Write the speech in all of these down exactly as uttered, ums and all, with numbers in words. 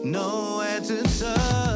nowhere to turn.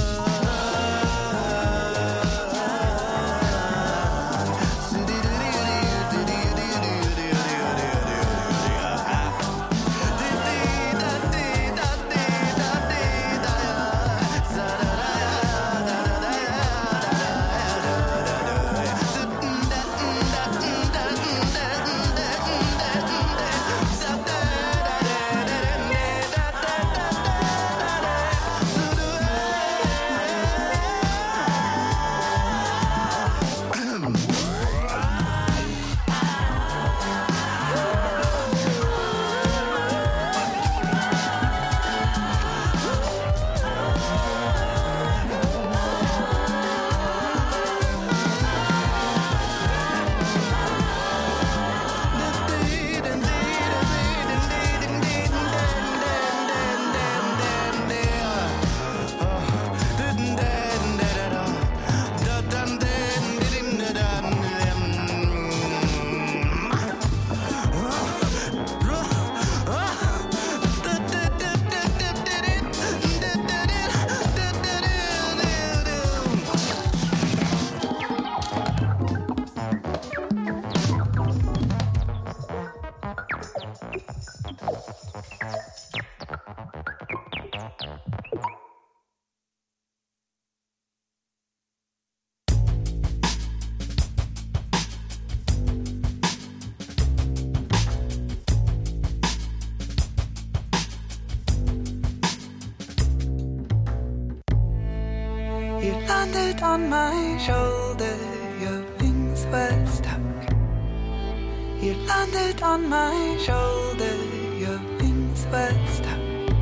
You landed on my shoulder, your wings were stuck. You landed on my shoulder, your wings were stuck.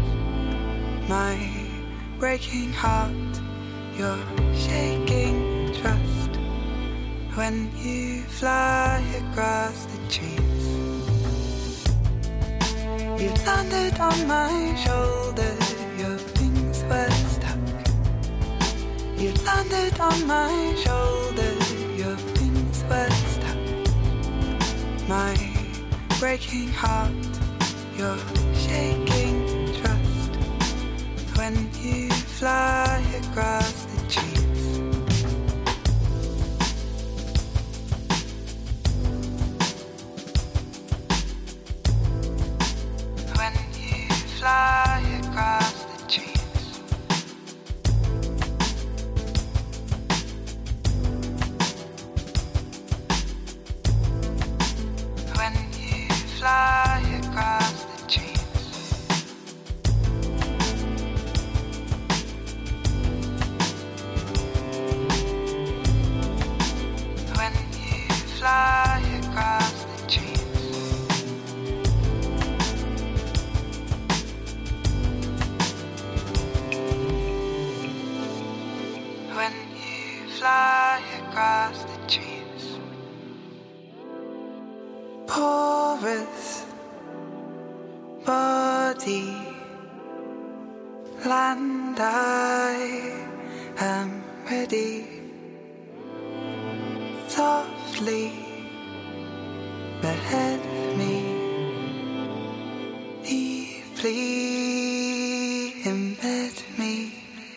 My breaking heart, your shaking trust. When you fly across the trees, you landed on my shoulder, your wings were stuck. You landed on my shoulder, your wings were stuck. My breaking heart, your shaking trust. When you fly across the trees, when you fly across the trees, when you fly across the trees, when you fly across the trees, when you fly across the trees. Porous body, land, I am ready. Softly behead me, deeply embed me.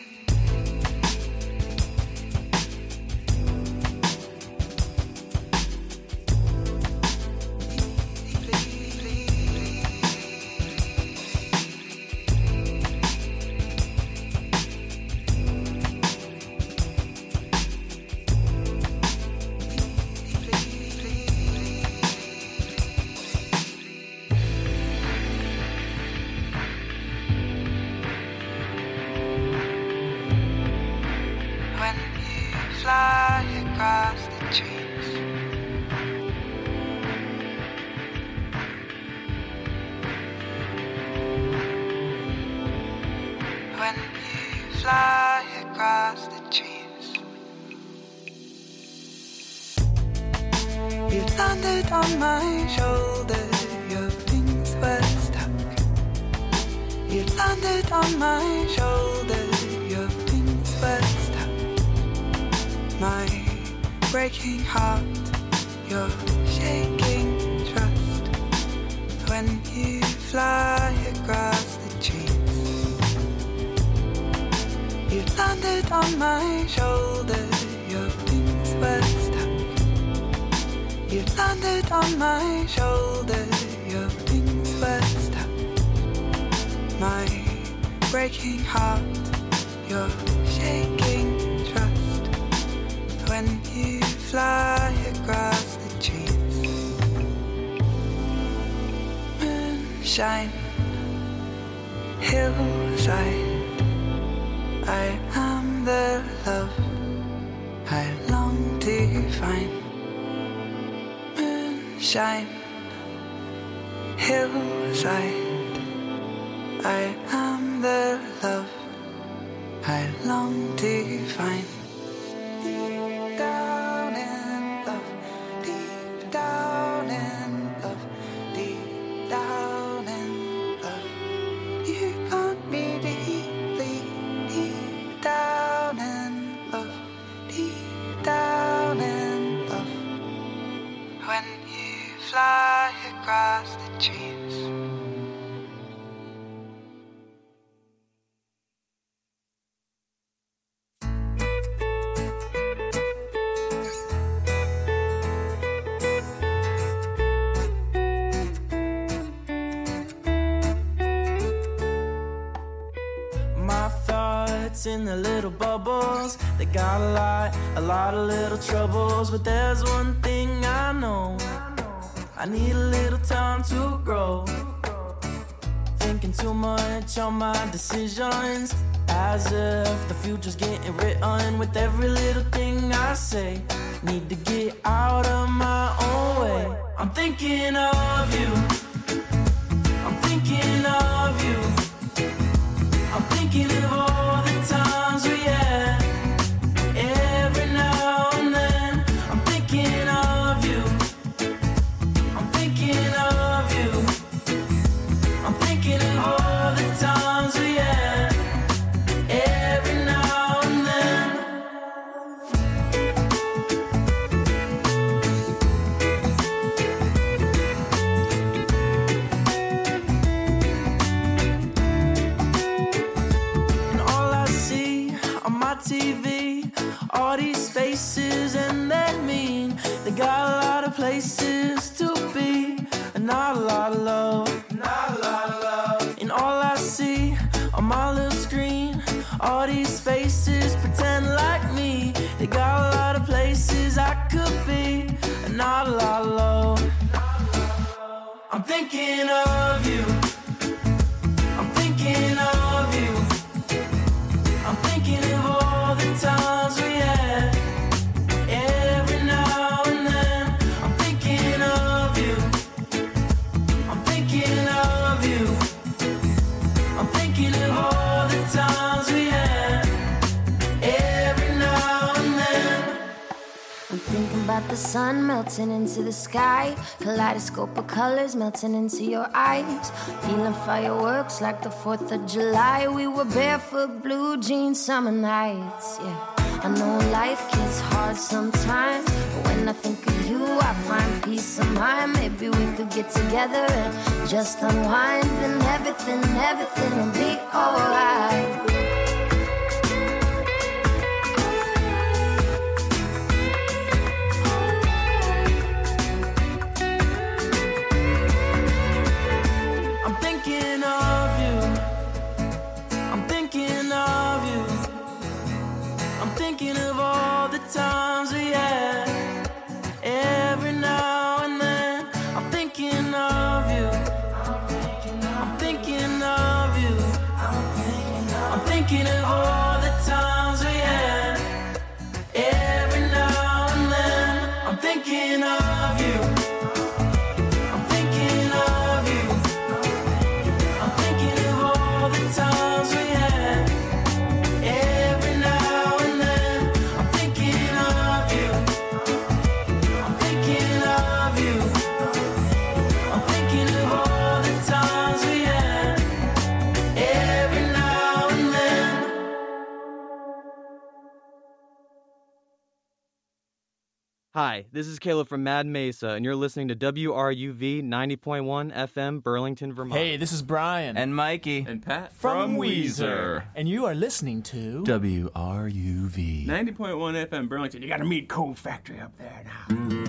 When you fly across the trees, when you fly across the trees, you landed on my shoulder, your wings were stuck. You landed on my shoulder, your wings were stuck. My breaking heart, your shaking trust. When you fly across the trees, on my shoulder, your wings were stuck. You landed on my shoulder, your wings were stuck. My breaking heart, your shaking trust. When you fly across the trees, moonshine, hillside. I am the love I long to find. Moonshine, hillside. I am the love I long to find. Deep down in love, deep down in love, deep down in love. You got me deeply, deep down in love, deep down in love. When you fly across the trees. In the little bubbles, they got a lot, a lot of little troubles. But there's one thing I know, I need a little time to grow. Thinking too much on my decisions, as if the future's getting written with every little thing I say. Need to get out of my own way. I'm thinking of you, I'm thinking of you, I'm thinking of all the times we had. Every now and then I'm thinking of you, I'm thinking of you, I'm thinking of all the times we had. Every now and then. T V, all these faces and they mean they got a lot of places to be, and not a lot of love, not a lot of love. And all I see on my little screen, all these faces pretend like me. They got a lot of places I could be, and not a lot of love. I'm thinking of you, I'm thinking of you, I'm thinking of all the times we had. Every now and then I'm thinking of you, I'm thinking of you, I'm thinking of all the times we had. Every now and then. I'm thinking about the sun melting into the sky, kaleidoscope of colors melting into your eyes, feeling fireworks like the fourth of July. We were barefoot, blue jeans, summer nights, yeah. I know life gets hard sometimes, but when I think of you, I find peace of mind. Maybe we could get together and just unwind, and everything, everything will be alright. Thinking of all the times we had. Every now and then I'm thinking of you, I'm thinking of you, I'm Hi, this is Caleb from Mad Mesa, and you're listening to W R U V ninety point one F M, Burlington, Vermont. Hey, this is Brian. And Mikey. And Pat. From, from Weezer. And you are listening to... W R U V. ninety point one F M, Burlington. You got a meat coal factory up there now.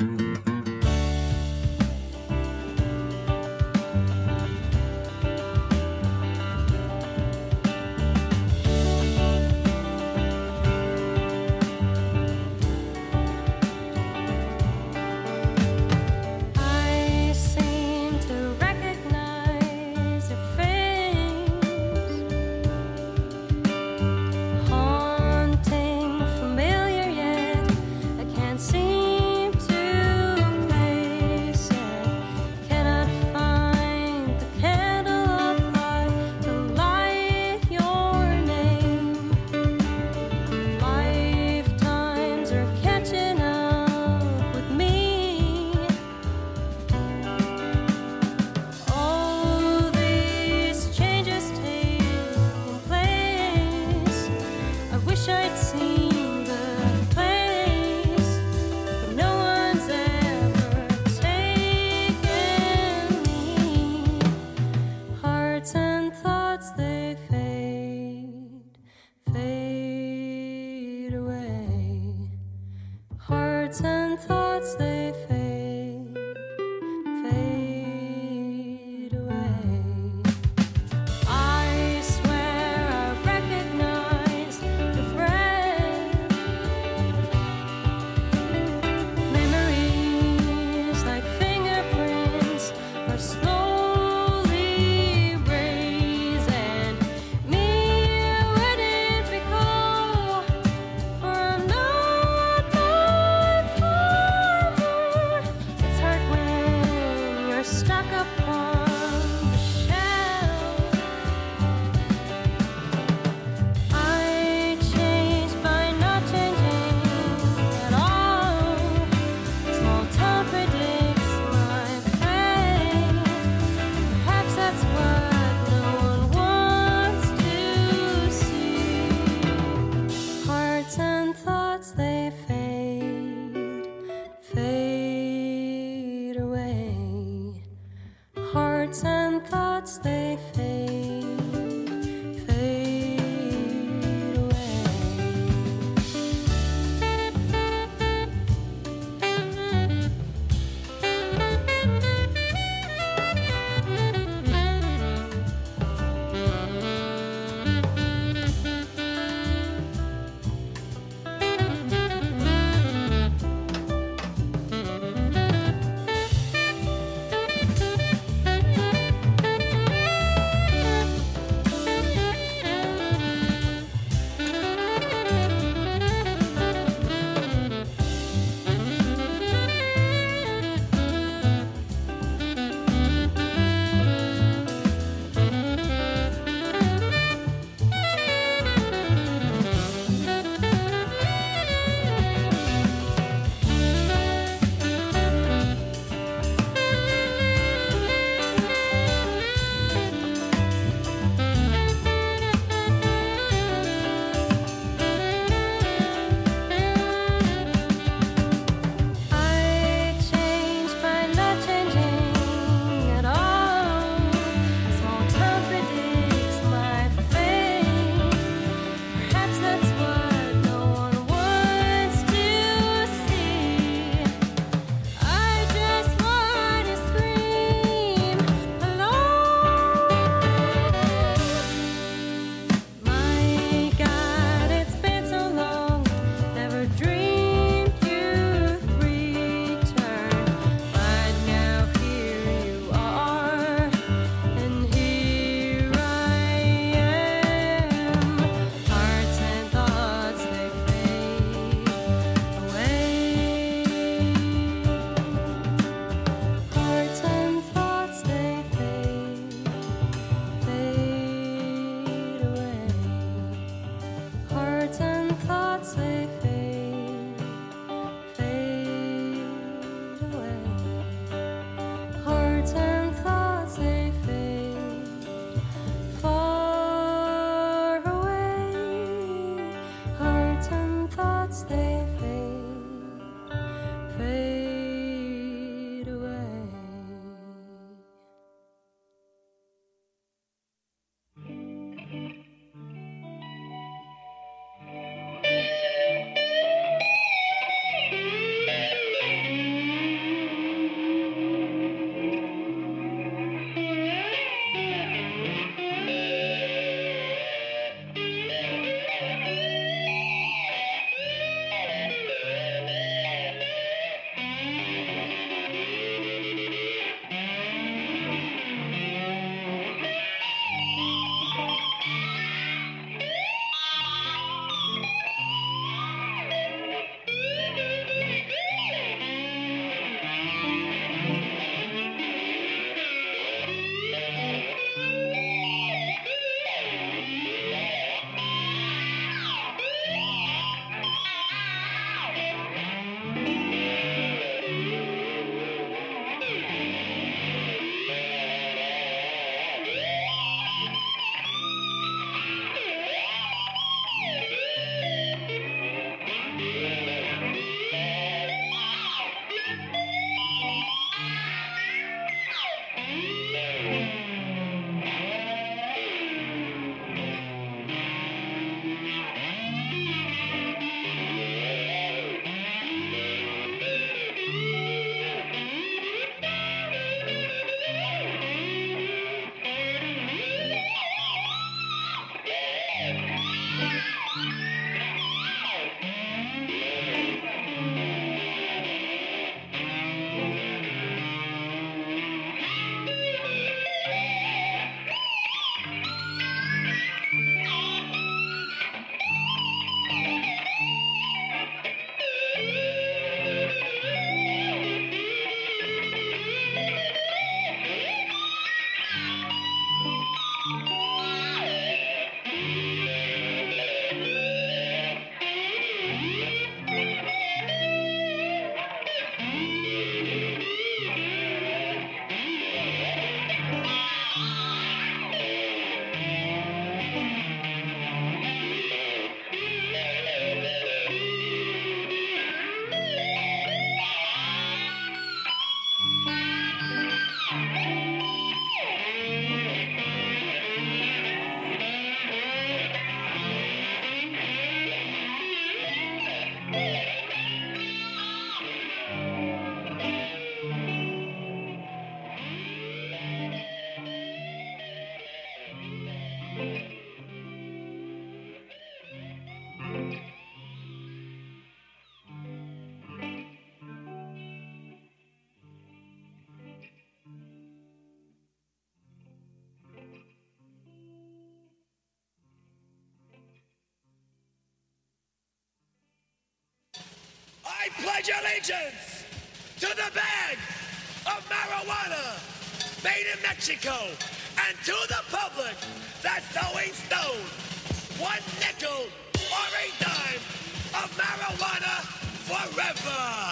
pledge allegiance to the bag of marijuana made in Mexico and to the public that's always known one nickel or a dime of marijuana forever.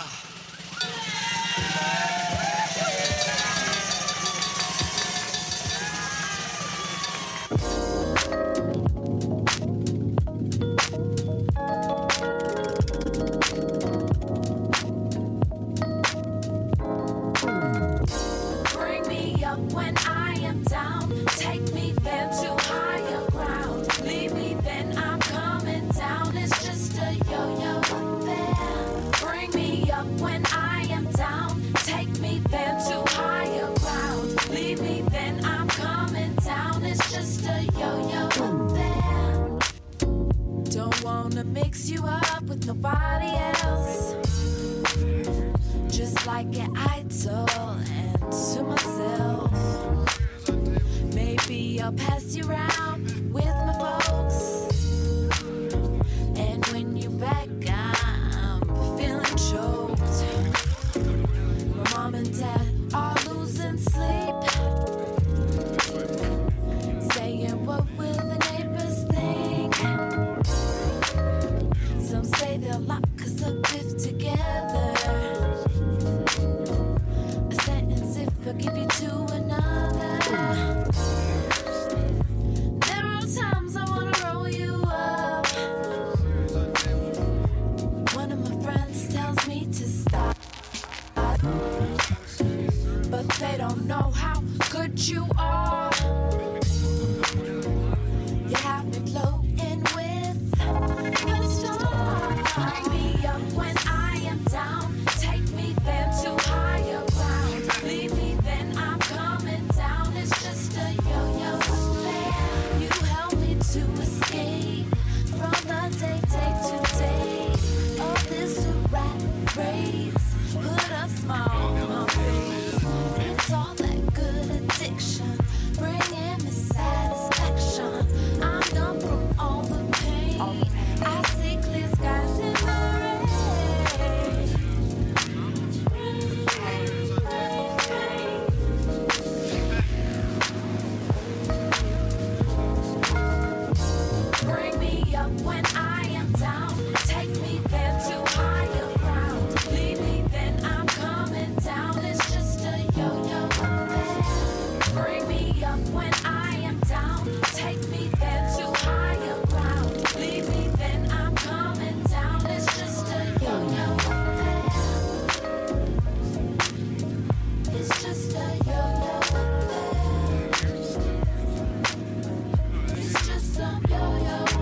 Bring me up when I am down. Take me then to higher ground. Leave me then I'm coming down. It's just a yo-yo affair. Bring me up when I am down. Take me then to higher ground. Leave me then I'm coming down. It's just a yo-yo affair. Don't wanna mix you up with nobody else. Just like an idol and to myself. Maybe I'll pass you around with my folks. And when you back, I'm feeling choked. My mom and dad are losing sleep, saying what will the neighbors think. Some say they'll lock us up if together. I'll give you to another. There are times I wanna roll you up. One of my friends tells me to stop, but they don't know how good you are. You have me floating with the stars. Bring me up when I am down. Take me there to higher ground. Leave me then I'm coming down. It's just a yo-yo affair. You help me to escape from the day, day to day of this rat race. Put a smile on my face. It's all that good addiction, bringing me satisfaction. I'm numb from all the pain. I see clear skies in the rain. Bring me up when I am down. Take me there to higher ground. Leave me then I'm coming down. It's just a yo-yo affair. Bring me up when I am down. Take me there to higher ground. Leave me then I'm coming down. It's just a yo-yo affair. It's just a yo-yo affair. It's just some yo-yo affair.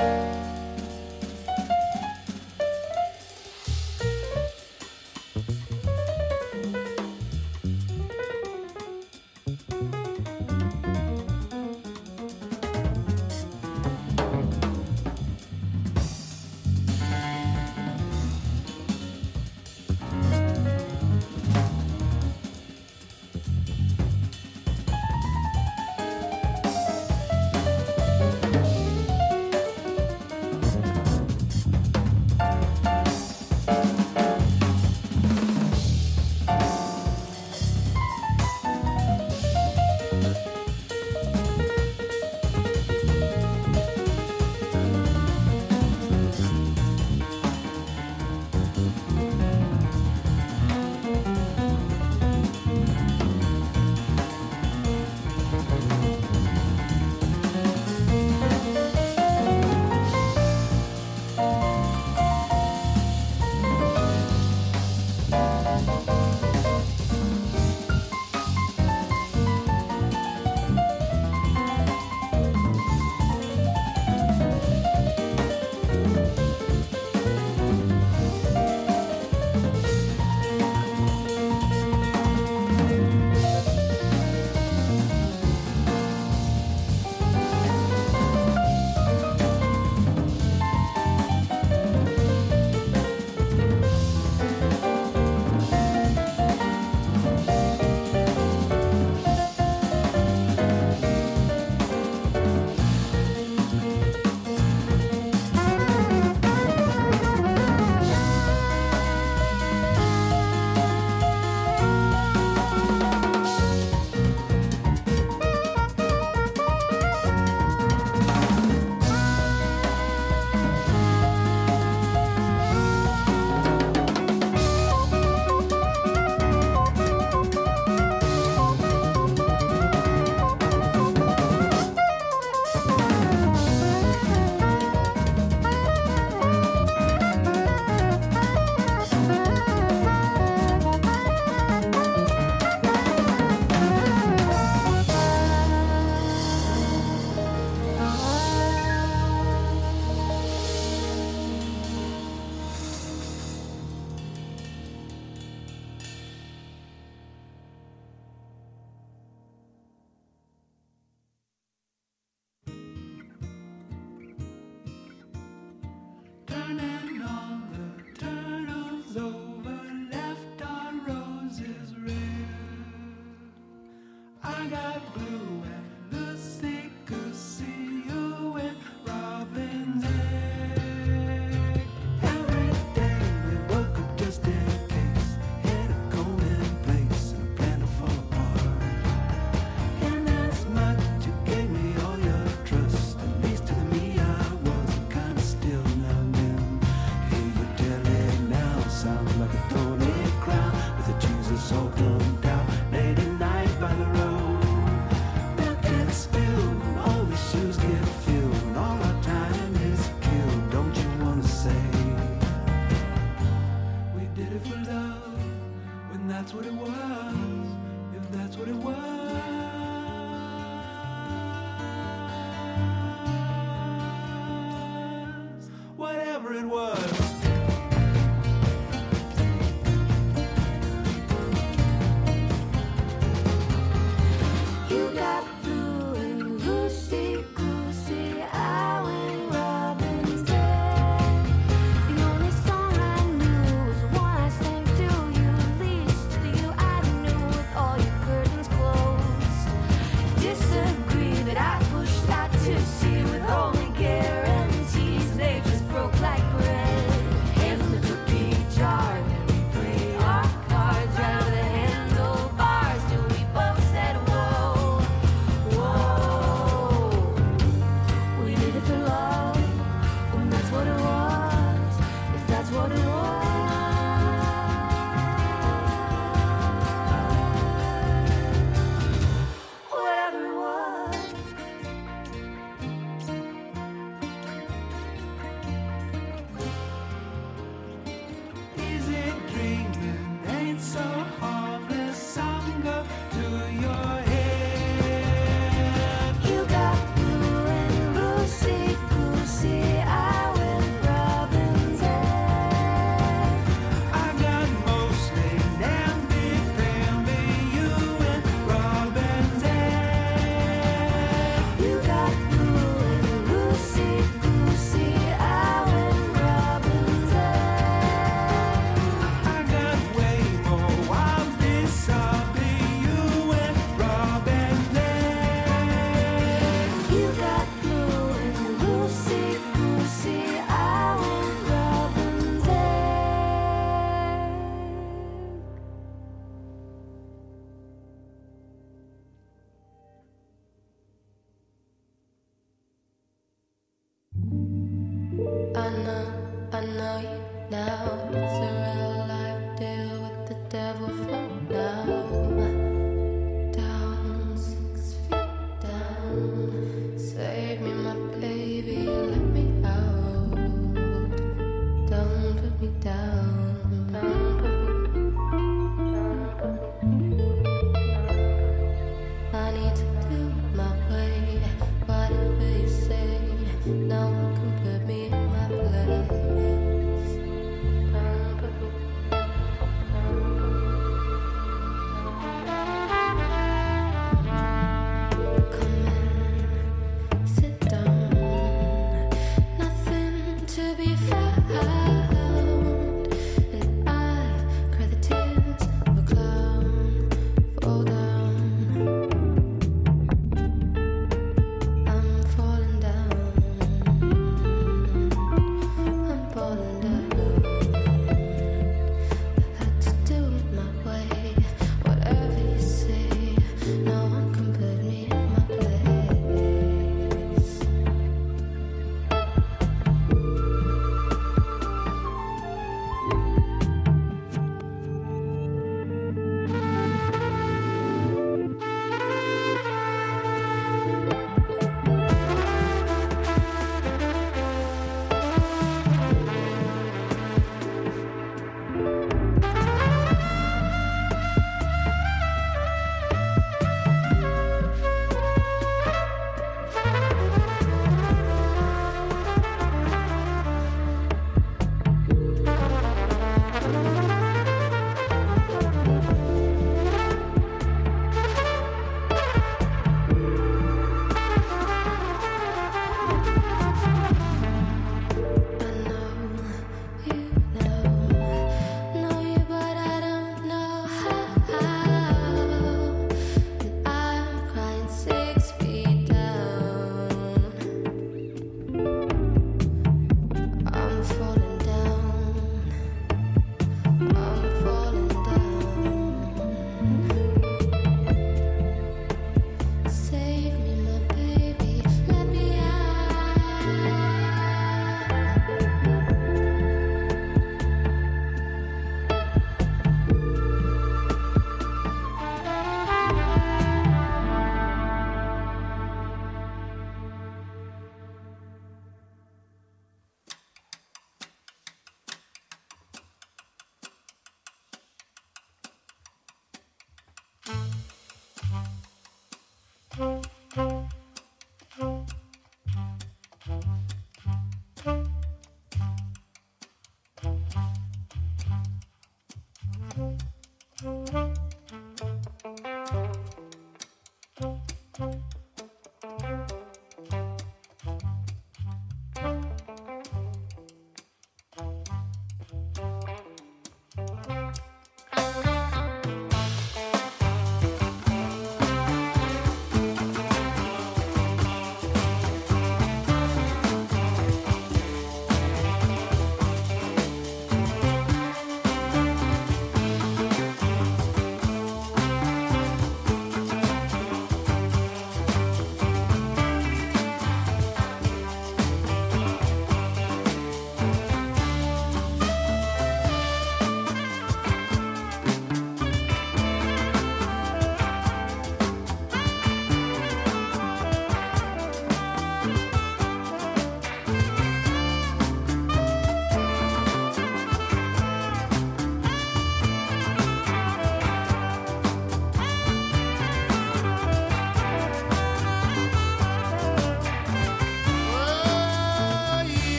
So dumped out late at night by the road.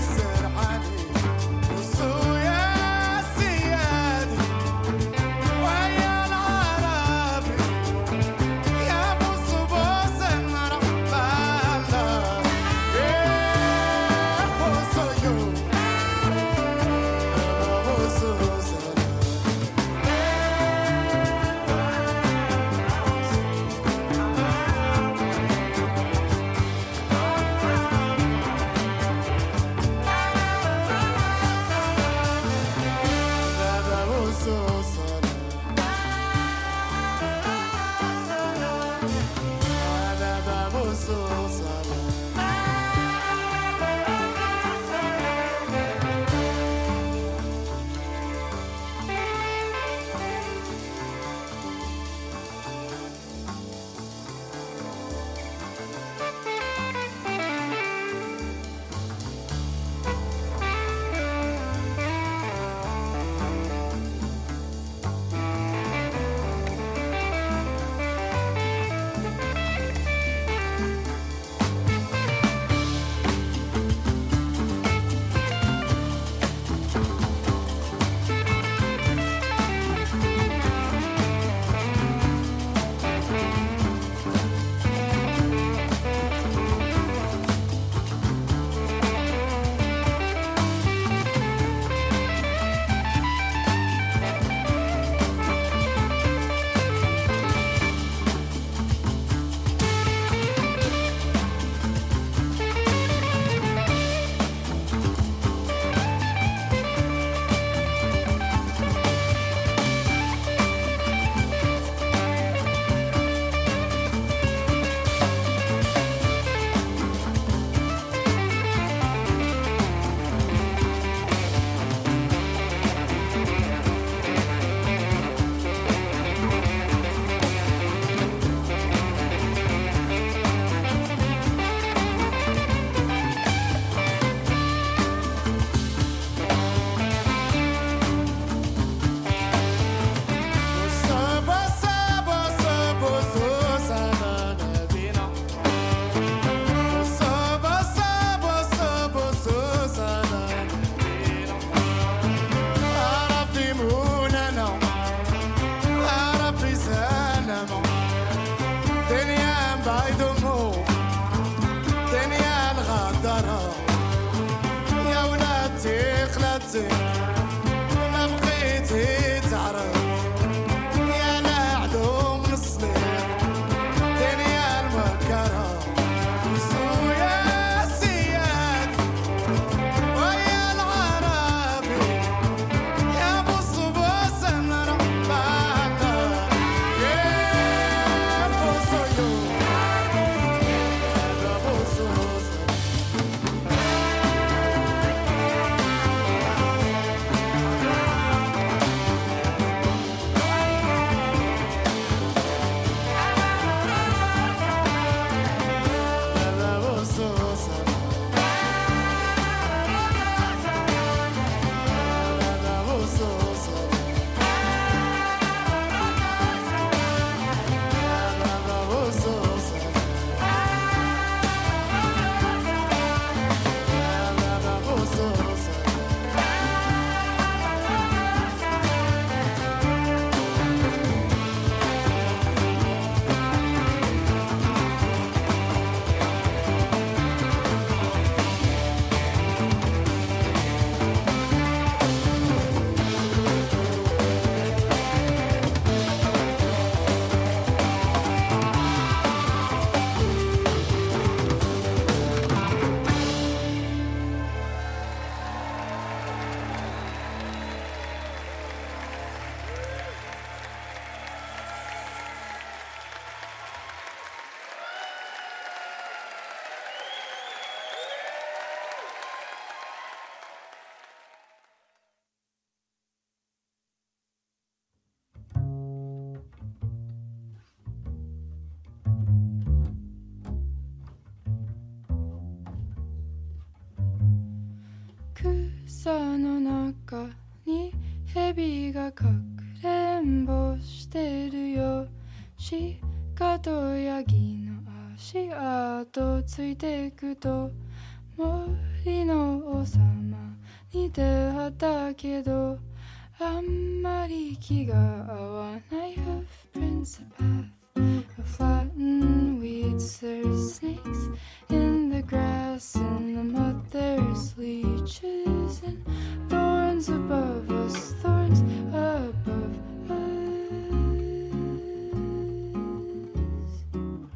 草の中に蛇がかくれんぼしてるよ。鹿とヤギの足跡ついてくと森の子様に出会ったけどあんまり気が合わない Hoofprints a path of flattened weeds. There's snakes in the grass and the mud. There's leeches and thorns above us, thorns above us.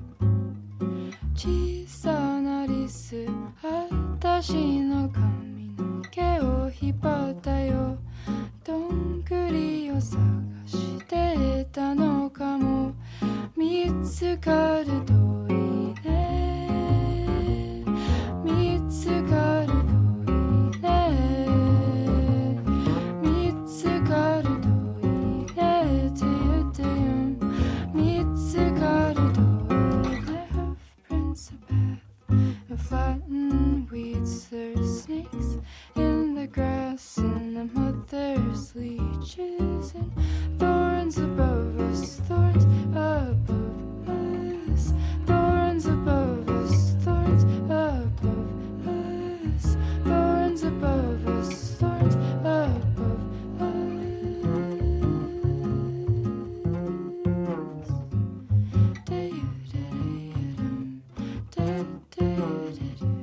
小さなリス、私の髪の毛を引っ張ったよ。どんぐりを探してたのかも。見つかるといいね。見つかるといいね。見つかるといいねって言ってよ。見つかるといいね。Hoofprints a path of flattened weeds. There's snakes in the grass and the mud. There's leeches and thorns above us, thorns above us, thorns above us, thorns above us, thorns above us, thorns above us. Da-da-da-da-dum, da-da-da-da-dum.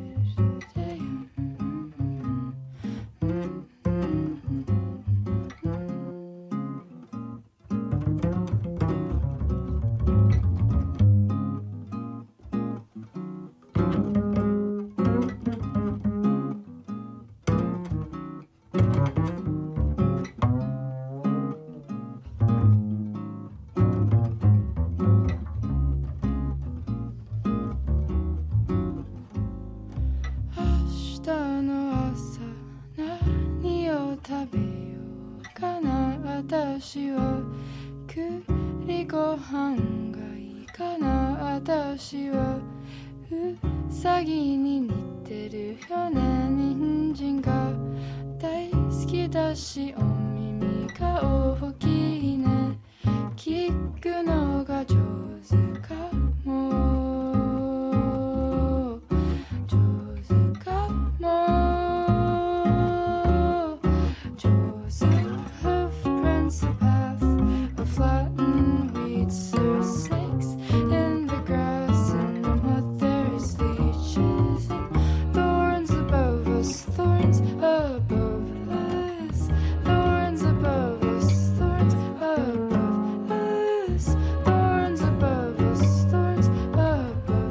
私は栗ご飯がいいかな。私はうさぎに似てるよね。人参が大好きだしお耳が大きいね。聞くのが上手かも。上手かも。上手。A path of flattened weeds. There's snakes in the grass and the mud. There's leeches and thorns above us, thorns above us, thorns above us, thorns above us, thorns above us, thorns above us.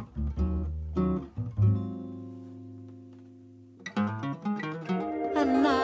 And now